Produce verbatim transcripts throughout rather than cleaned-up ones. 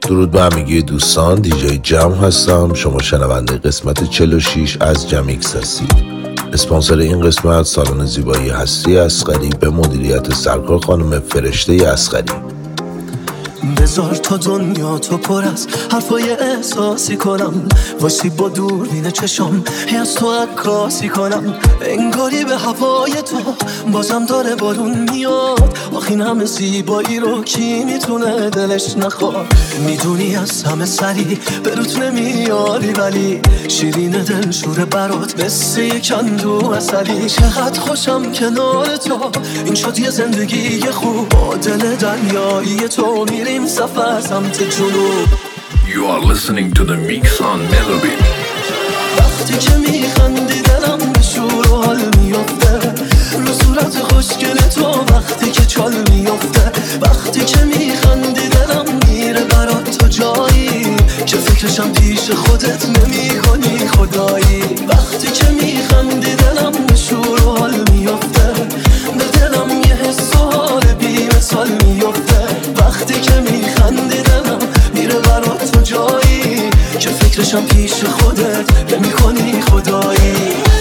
درود به همگی دوستان، دیجی جم هستم. شما شنونده قسمت چهل و شش از جمیکس هستید. اسپانسر این قسمت سالن زیبایی هستی اصغری به مدیریت سرکار خانم فرشته اصغری. بذار تا دنیا تو پر از حرفای احساسی کنم، واسه با دوربین چشم هی از تو عکاسی کنم، انگاری به هوای تو بازم داره بارون میاد. آخ این همه زیبایی رو کی میتونه دلش نخواد؟ میدونی از همه سری به روت نمیاری، ولی شیرین دل شوره برات مثل یک اندو اصلی. چقدر خوشم کنار تو، این شد یه زندگی خوب با دل دریایی تو میریم سفر سمت جنوب. You are listening to the mix on Melody. وقتی که میخندی دلم به شور و حال میفته، رو صورت خوشگل تو وقتی که چال میفته. وقتی که میخندی دلم میره برات تو جایی که فکرشم پیش خودت نمی کنی خدایی. وقتی که میخندی دلم به شور و حال میفته، به دلم یه حس و حال بی مثال میفته. وقتی که میخندی دلم میره برات تو جایی که فکرشم پیش خودت نمی کنی خدایی.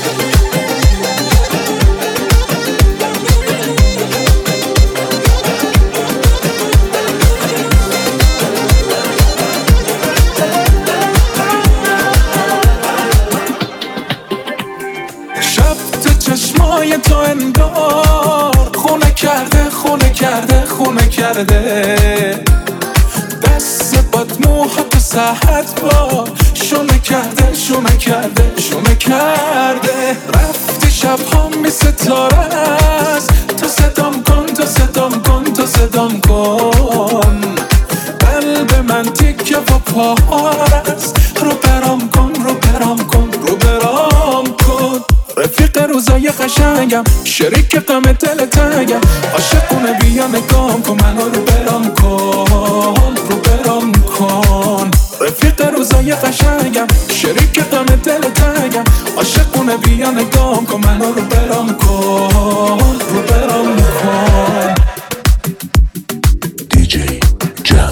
چشمای تو انگار خونه کرده خونه کرده خونه کرده، دست باد موها تو ساحت با شونه کرده شونه کرده شونه کرده. رفتی شبها می ستاره است، تو صدام کن تو صدام کن تو صدام کن. قلب من تیکه و پاهار است، رو برام کن رو برام کن رو برام کن. رفیق روزای قشنگم، شریک غم دل تنگم، عاشقونه بیا نگام کن منو رو برام کن رو برام کن. رفیق روزای قشنگم، شریک غم دل تنگم، عاشقونه بیا نگام کن منو رو برام کن رو برام کن. دیجی جم.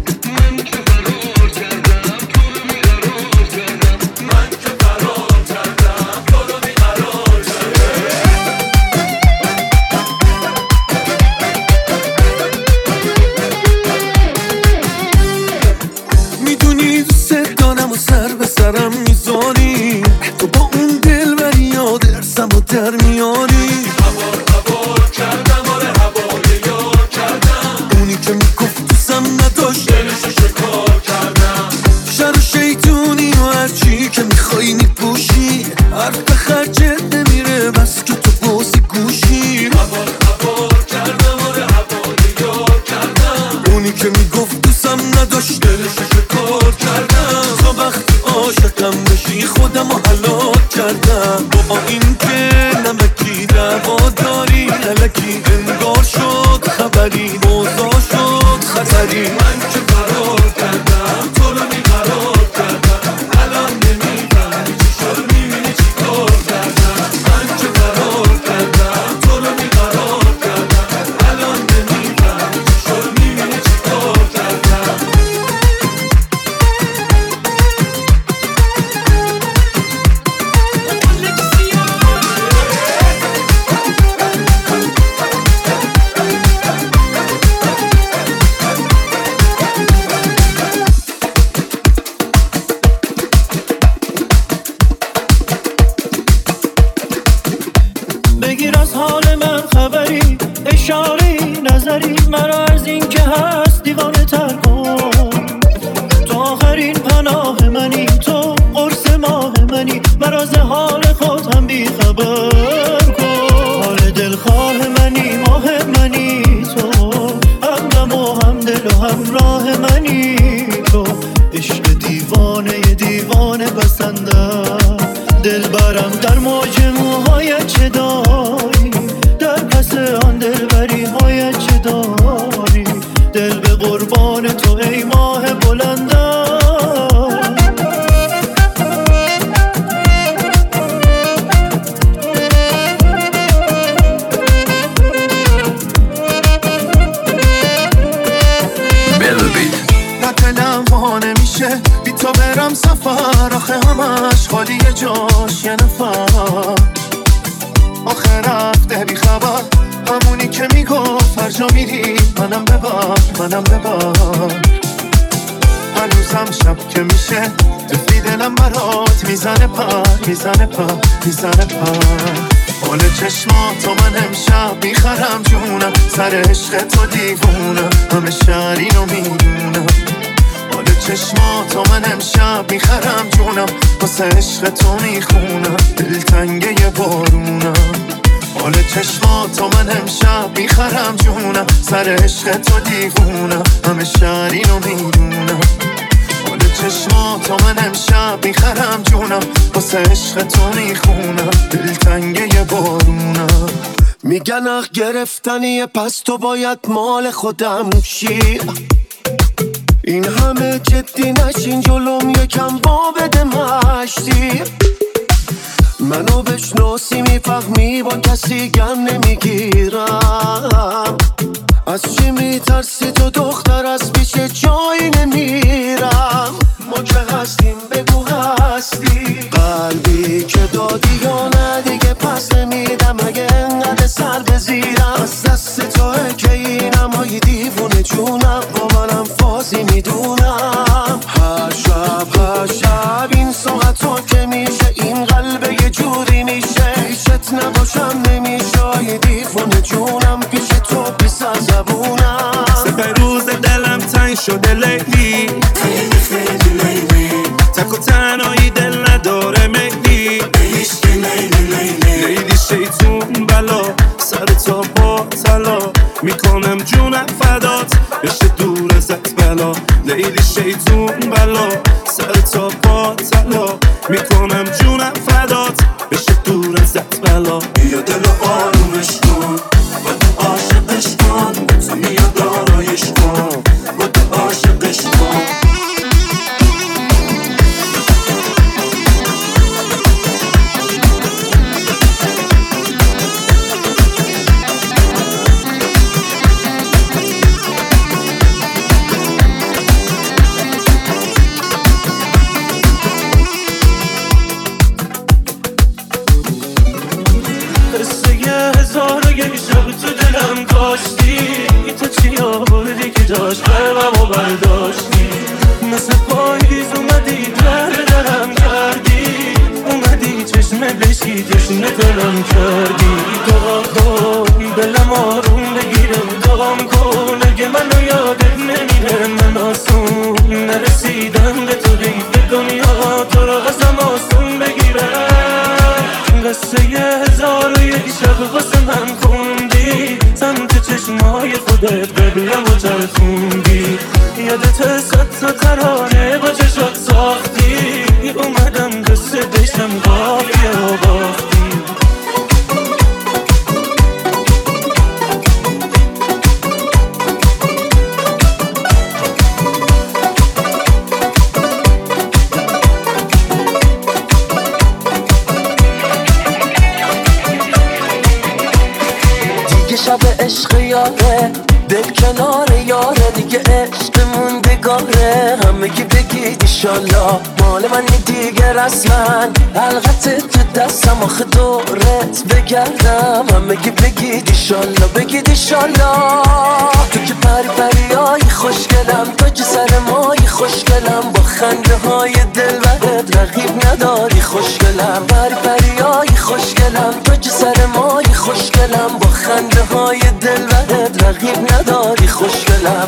سرم میزانی تو با اون دل بری یاد ارسم و در میانی. هوار هوار کردم آره هوار یار کردم، اونی که میگفت دوستم نداشت دلشو شکار کردم. شر و شیطونی و هرچی که میخوایی میپوشی، حرف به خرجت نمیره بس که تو بازی گوشی. هوار هوار کردم آره هوار یار کردم، اونی که میگفت دوستم نداشت دلشو شکار کردم. تا وقتی عاشقم بشی خودم رو هلاک کردم. با این که نمکی دعوا داری، الکی انگار شد خبری موضوع شد خطری. من که فرار کردم تو رو بیقرار کردم، الان نمیفهمی چی شد میبینی چی کار کردم. من که فرار کردم تو رو بیقرار کردم، الان نمیفهمی چی شد میبینی چی کار کردم. بگیر از حال من خبری، اشاری نظری، مرا از این که هست دیوانه تر کن. تو آخرین پناه منی، تو قرص ماه منی، مرا ز حال خود هم بی خبر کن. حال دلخواه منی، ماه منی تو، هم غم و هم دل و همراه منی تو. عشق دیوانه دیوانه بسندم، دل برم در موج موهای چه داری، در پس آن دلبری های چه داری. دل به قربان تو ای ماه بلندم. Melody. نه دلم که بی تو برم سفر، آخه همش خالی جاش یه نفر. آخه رفته بی خبر، همونی که میگفت هر جا میری منم ببر، منم ببر. هنوزم شب که میشه توی دلم برات میزنه پر، میزنه پر، میزنه پر. حال چشماتو من امشب میخرم جونم، سر عشق تو دیوونم، همه شهر اینو میدونم. حال چشماتو من امشب میخرم جونم، واسه عشق تو میخونم، دلتنگه یه بارونم. حال چشماتو من امشب میخرم جونم، سر عشق تو دیوونم، همه شهر اینو میدونم. حال چشماتو من امشب میخرم جونم، واسه عشق تو میخونم، دلتنگه یه بارونم. میگن اخ گرفتنیه پس تو باید مال خودم شی، این همه جدی نشین جلوم یکم با بده مشتی. منو بشناسی میفهمی با کسی گم نمیگیرم، از چی میترسی تو دختر، از پیش جایی نمیرم. ما که هستیم بگو هستی، قلبی که دادی یا نه دیگه پس نمیدم، اگه انقدر سر بزیرم از دست توه که اینم های دیوونه جونم، با منم فازی میدونم. هر شب هر شب این ساعت ها که میشه این قلبه یه جوری میشه، پیشت نباشم نمیشه های دیوونه جونم، پیش تو بیس از زبونم. سپه روز دلم تنگ شده لیلی، خیلی خیلی لیلی، تک و تنهایی دل نداره میلی، عشق لیلی لیلی، لیلی شیطون بلا، سر تا با طلا، میکنم جونم فدات بشه دور ازت بلا. لیلی شیطون بلا، سر تا با طلا، میکنم جونم فدات بشه دور ازت بلا. بیا دل آرومش کن و تو عاشقش کن، تو بیا دارایش کن و تو عاشقش کن. داشت قلبمو برداشتی، مثل پاییز اومدی در درم کردی، اومدی چشم بشی تشنه دلم کردی. دعا کن دلم آروم بگیره، دعام کن اگه منو یادت نمیره، من آسون نرسیدم به تو ریف دنیا، تو را ازم آسون بگیره. قصه یه هزار و یک شب واسه من خوندی، سمت چشمای خودت قبلم و چرخوندی، یادت صد تا ترانه با چشات ساختی، اومدم قصه بشم قافیه و باختی. شب عشق یاره، دل کنار یاره، دیگه عشق موندگاره، همه گی بگید ایشالله مال منی دیگه رسمن، حلقت تو دستم آخه دورت بگردم، همه گی بگید ایشالله، بگید ایشالله. تو که پری پریایی خوشگلم، تو که سر مایی خوشگلم، با خنده های دل برد رقیب نداری خوشگلم، پری پریایی خوشگلم، تو که سر مایی خوشگلم، با خنده های دل برد رقیب نداری خوشگلم.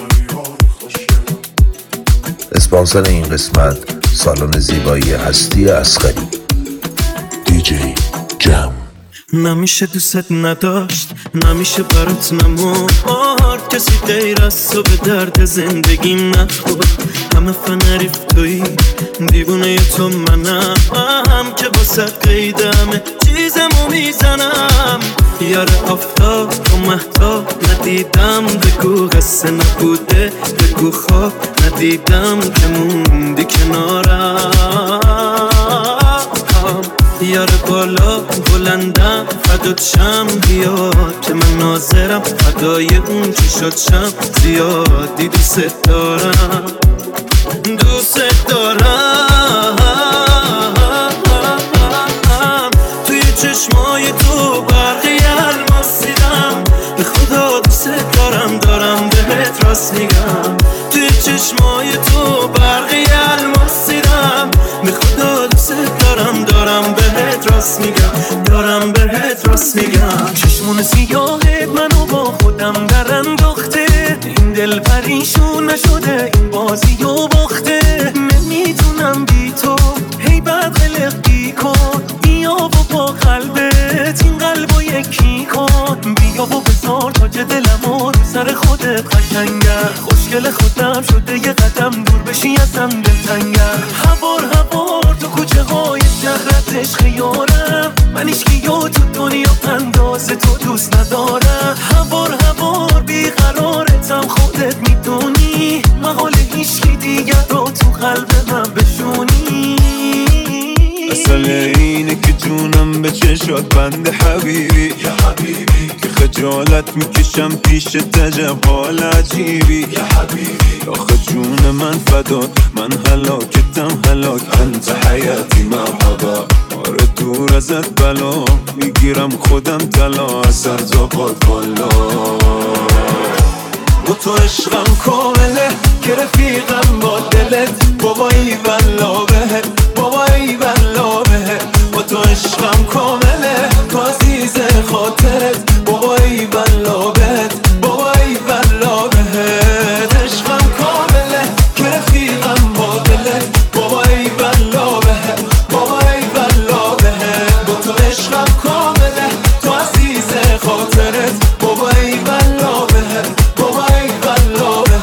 اسپانسر این قسمت سالن زیبایی هستی اصغری، دیجی جم. نمیشه دوست نداشت، نمیشه برات نمورد، کسی غیر از تو به درد زندگیم نخورد. همه فنریف توی دیوونه تو منم، هم که واسه قیدمه چیزمو میزنم. یار آفتاب و مهتاب ندیدم، بگو قصه نبوده، بگو خواب ندیدم که موندی کنارم. یار بالا بلندم فدات شم، بیا که من ناظرم فدای اون چی شد شم، زیادی دوست دارم. دوست راست میگم، توی چشمای تو برقی الماس دیدم. به خدا دوست دارم دارم بهت راست میگم، دارم بهت راست میگم. چشمون سیاهت منو با خودم در انداخته، این دل پریشون نشده این بازی و باخته. نمیتونم بی تو هی بد قلقی کن، بیا و با قلبت این قلبو یکی کن. بیا و بذار تاج دلمو رو سر خودت قشنگر، خوشگل خودم شده یه قدم دور بشی ازم دلتنگر. هوار هوار تو کوچه های شهرت عشق یارم، من ایشکیو تو دنیا انداز تو دوست ندارم. هوار هوار بیقرارتم خودت میدونی، محال هیچکی دیگر رو تو قلب من بشونی. مسئله اینه که جونم به چشات بند حبیبی، یا حبیبی که خجالت میکشم پیش تجب حال عجیبی، یا حبیبی آخه جون من فدات، من هلاکتم هلاک، انت حیاتی مرحبا. آره دور ازت بلا میگیرم خودم طلا، از سر تا پات بالا. با تو عشقم کامله که رفیقم با دلت، بابایی بلا بهت، بابایی بلا بهت. با تو عشقم کامله تو عزیز خاطرت، بابایی بلا بهت، بابایی بلا بهت. عشقم کامله که رفیقم با دلت، بابایی بلا بهت، بابایی بلا بهت. با تو عشقم کامله تو عزیز خاطرت، بابایی بلا بهت، بابایی بلا بهت.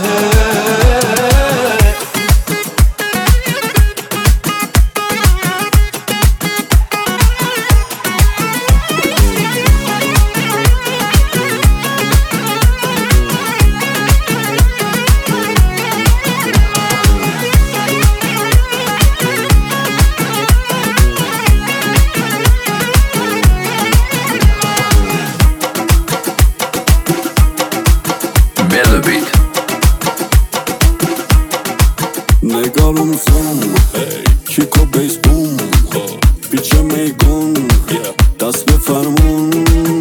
نگارم زوم کیکو بیس بوم، پیچه میگون دست به فرمون.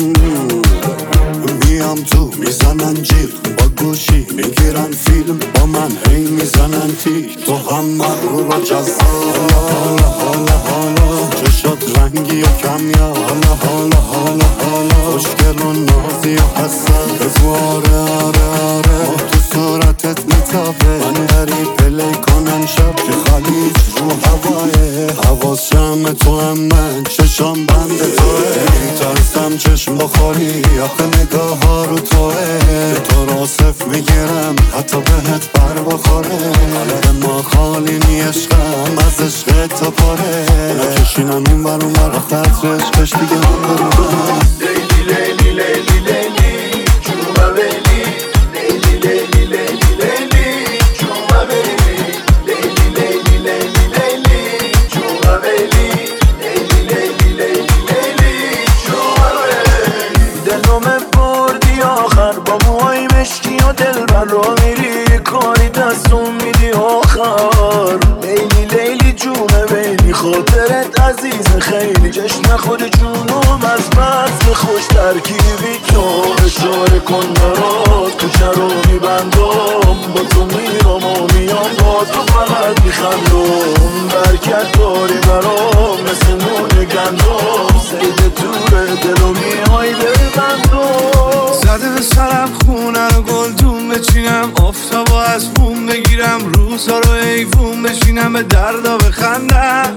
میام تو میزنن جیغ با گوشی، میگیرن فیلم با من هی میزنن تیک. تو هم مغرور و جذاب، حالا حالا حالا چشات رنگی و کمیا، حالا حالا حالا حالا خوشگل و نازی و حسن. بگو آره آره آره ما تو صورتت میتابه، من داری پلی کنم شب که خلیج رو هوایه. حواسم تو هم من چشام بند توه، میترسم چشم بخوری آخه نگاه ها رو توه. تو را صف میگیرم حتی بهت بر بخوره، قلب ما خالی نی عشقم از عشق تا پاره. نکشینم این بر اون بر خطر عشقش دیگه من برونم. لیلی لیلی لیلی لیلی جوما بیلی، لیلی لیلی لیلی لیلی جوما بیلی، لیلی لیلی لیلی لیلی جوما بیلی، لیلی لیلی لیلی لیلی جوما بیلی. دلم بردی آخر با موهای مشکی و دلبر رو میری، کاری دستون میدی آخر. لیلی لیلی جونه بیلی، خاطرت عزیز خیلی، جشن خود جونم از مست خوش ترکیبی. تو اشاره کن برات تو چرا میبندم، با تو میرم و میام با تو فقط میخندم. برکت داری برام مثل نون گندم، سید توره دلو میای ببندم. زده به سرم خونه رو گلدون بچینم، آفتابو از بوم بگیرم، روزا رو ایوون بشینم، به دردا بخندم.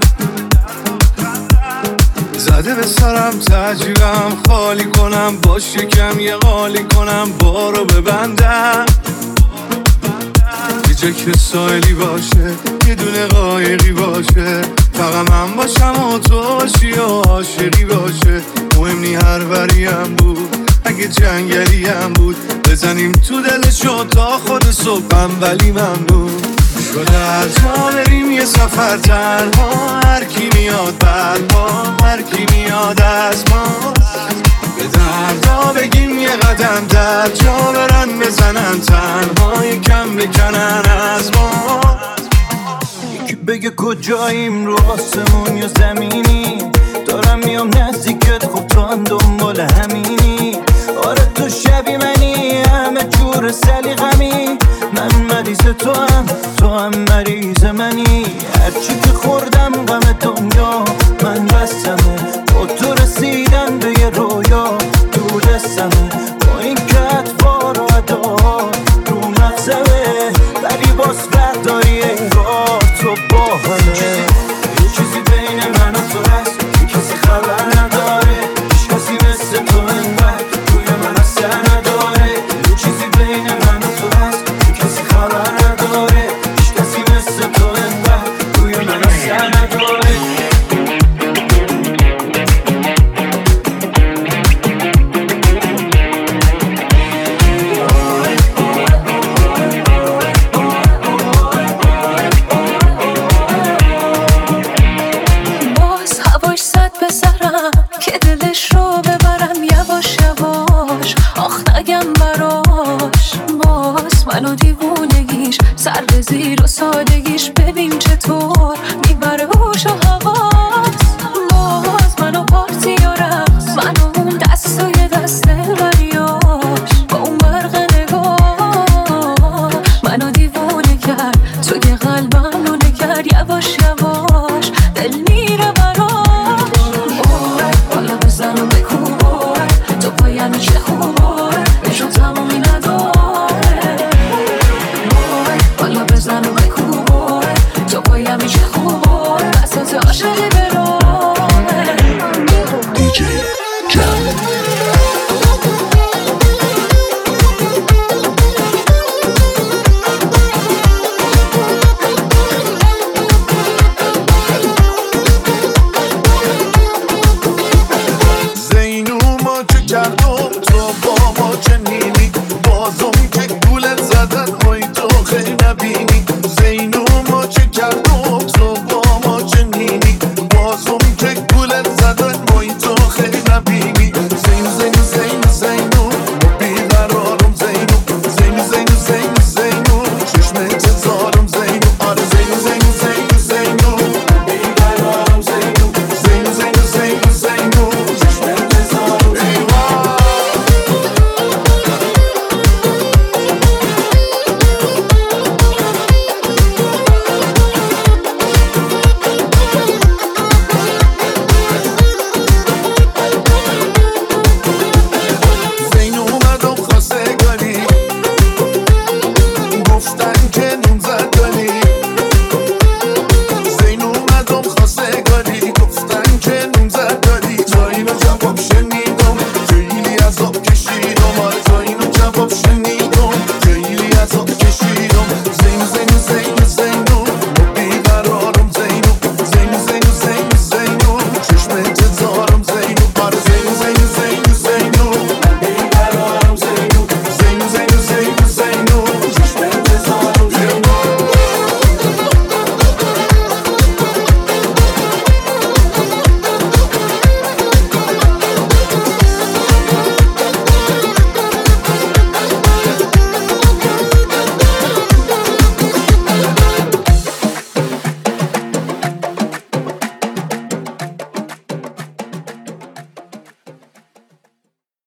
زده به سرم تجیبم خالی کنم، با شکم یه قالی کنم، بارو ببندم. یه جا که سایلی باشه، یه دونه قایقی باشه، فقط من باشم و تو باشی و عاشقی باشه. مهم نی هر بریم بود، اگه جنگلی هم بود، بزنیم تو دلشو تا خود صبحم ولی من بود. شده هر جا بریم یه سفر تنها، هر کی میاد بعد ما، هر کی میاد از ما. به دردا بگیم یه قدم در جا برن بزنن، تنها یکم بکنن از ما. یکی بگه کجاییم، رو آسمون یا زمینی، دارم میام نزدیکت خب تو هم دنبال همینی. آره تو شبی منی همه جور سلیقمی، مثل تو هم تو هم مریض منی، هرچی که خوردم غم دنیا من بستمه، با تو رسیدن به یه رویا تو دستمه، با این که اطوار و عدار رو مغزمه، ولی باز فرق داری انگار تو با همه. یه چیزی بین من و تو هست که کسی خبر نداره، هیچ کسی مثل تو انقدر روی من اثر نداره. یه چیزی بین من و تو هست که کسی خبر نداره، هیچ کسی مثل تو انقدر روی من اثر نداره. که دلش رو ببرم یواش یواش، آخ نگم براش باز منو دیوونگیش، سر به زیر و سادگیش ببین چطور میبره هوش و حواس، باز منو پارتی و رقص، منو اون دست و یه دست دلبریاش، با اون برق نگاه منو دیوونه کرد، توی قلبم رو نگر یواش یواش دل میره براش. بزن و بکوبار تو پایم چه خوبار نشون تمامی نداره، بالا بزن و بکوبار تو پایم چه خوبار بسات عاشقی براره. دیجی جم کردم تو با ما چنینی، بازم که گولت زدن مای تو خیلی نبینی. زینو ما چه کردم تو با ما چنینی، بازم که گولت زدن مای تو خیلی نبینی. زینو زینو زینو زینو بیقرارم زینو، زینو زینو زینو زینو چشمت زارم زینو، آره زینو زینو زینو زینو بیقرارم زینو، زینو زینو زینو زینو چشمت زارم زینو. گفتن که